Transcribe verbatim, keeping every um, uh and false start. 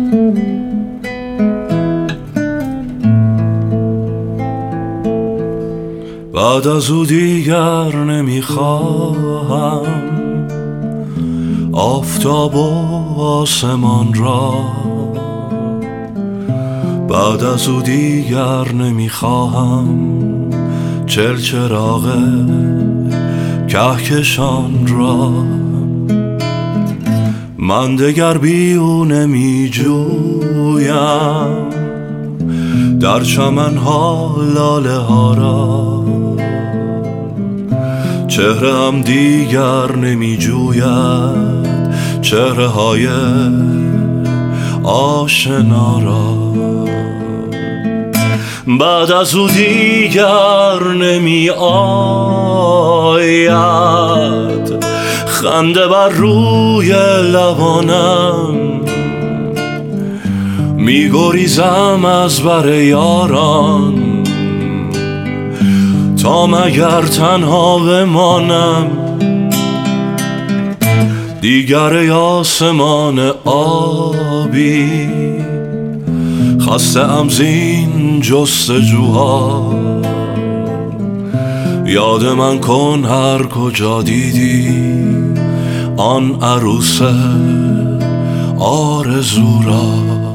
بعد از او دیگر نمیخواهم آفتاب و آسمان را، بعد از او دیگر نمیخواهم چل چراغ کهکشان را. من دگر بی او نمی جویم در چمنها لاله ها را، چهره هم دیگر نمی جوید چهره های آشنا را. بعد از او دیگر نمی آید خنده بر روی لبانم، می گریزم از بر یاران تا مگر تنها بمانم. دیگر آسمان آبی خسته ام زین جستجوها، یاد من کن هر کجا دیدی آن عروس آرزو را.